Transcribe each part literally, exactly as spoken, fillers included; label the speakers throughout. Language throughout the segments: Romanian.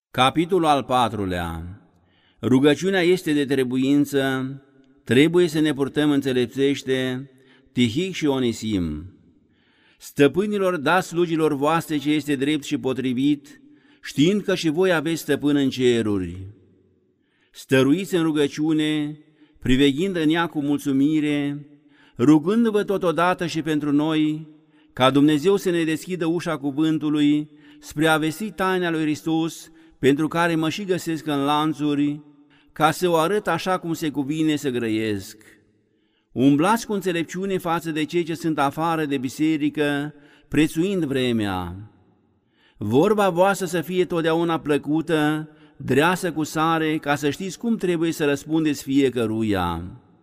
Speaker 1: Capitolul al patrulea. Rugăciunea este de trebuință, trebuie să ne purtăm înțelepțește, Tihic și Onisim. Stăpânilor, dați slugilor voastre ce este drept și potrivit, știind că și voi aveți stăpân în ceruri. Stăruiți în rugăciune, priveghind în ea cu mulțumire, rugându-vă totodată și pentru noi, ca Dumnezeu să ne deschidă ușa cuvântului spre a vesti taina lui Hristos, pentru care mă și găsesc în lanțuri, ca să o arăt așa cum se cuvine să grăiesc. Umblați cu înțelepciune față de cei ce sunt afară de biserică, prețuind vremea. Vorba voastră să fie totdeauna plăcută, dreasă cu sare, ca să știți cum trebuie să răspundeți fiecăruia.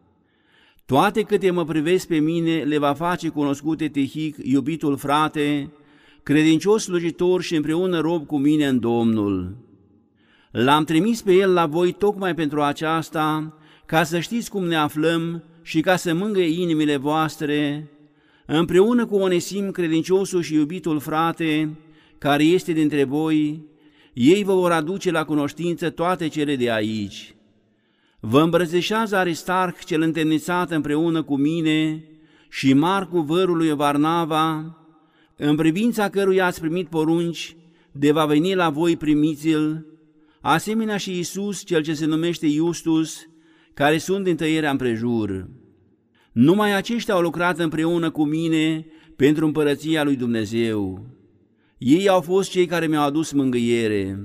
Speaker 1: Toate câte mă privesc pe mine le va face cunoscute Tihic, iubitul frate, credincios slujitor și împreună rob cu mine în Domnul. L-am trimis pe el la voi tocmai pentru aceasta, ca să știți cum ne aflăm și ca să mângâie inimile voastre, împreună cu Onisim, credinciosul și iubitul frate, care este dintre voi, ei vă vor aduce la cunoștință toate cele de aici. Vă îmbrățișează Aristarh, cel întemnițat împreună cu mine, și Marcu, vărul lui Varnava, în privința căruia ați primit porunci, de va veni la voi, primiți-l, asemenea și Iisus, cel ce se numește Iustus, care sunt din tăierea împrejur. Numai aceștia au lucrat împreună cu mine pentru împărăția lui Dumnezeu. Ei au fost cei care mi-au adus mângâiere.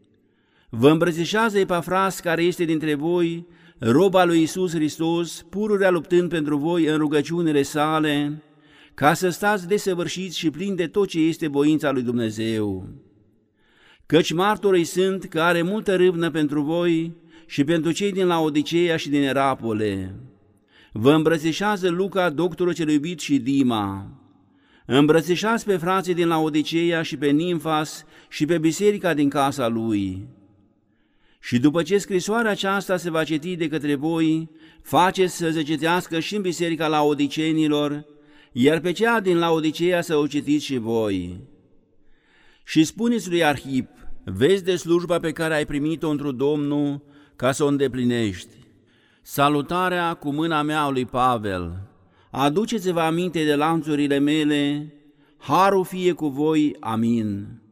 Speaker 1: Vă îmbrățișează Epafras, care este dintre voi, roba lui Iisus Hristos, pururea luptând pentru voi în rugăciunile sale, ca să stați desăvârșiți și plini de tot ce este voința lui Dumnezeu. Căci martorii sunt că are multă râvnă pentru voi și pentru cei din Laodiceea și din Erapole. Vă îmbrățișează Luca, doctorul cel iubit, și Dima. Îmbrățișați pe frații din Laodiceea și pe Nimfas și pe biserica din casa lui. Și după ce scrisoarea aceasta se va citi de către voi, faceți să se citească și în biserica laodicenilor, iar pe cea din Laodiceea să o citiți și voi. Și spuneți lui Arhip, vezi de slujba pe care ai primit-o într Domnul, ca să o îndeplinești. Salutarea cu mâna mea lui Pavel. Aduceți-vă aminte de lanțurile mele, harul fie cu voi, amin.